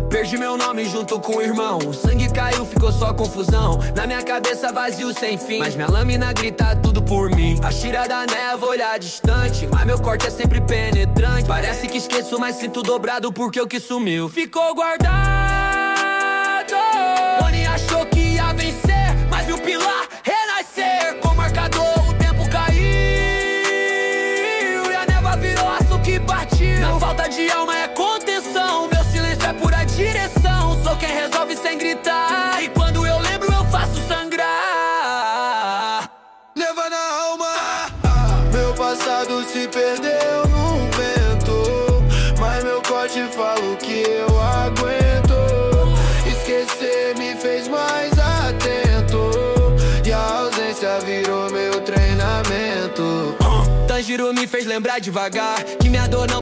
Perdi meu nome junto com o irmão. O sangue caiu, ficou só confusão. Na minha cabeça vazio sem fim, mas minha lâmina grita tudo por mim. A tira da névoa, olhar distante, mas meu corte é sempre penetrante. Parece que esqueço, mas sinto dobrado porque o que sumiu ficou guardado. Oni achou que ia vencer, mas viu pilar renascer. Com o marcador o tempo caiu e a névoa virou aço que partiu. Na falta de alma é contenção, meu silêncio é pura direção. Sou quem resolve sem gritar, e quando eu lembro eu faço sangrar. Leva na alma. Meu passado se perdeu num vento, mas meu corte fala o que eu aguento. Esquecer me fez mais atento, e a ausência virou meu treinamento. Tanjiro me fez lembrar devagar que minha dor não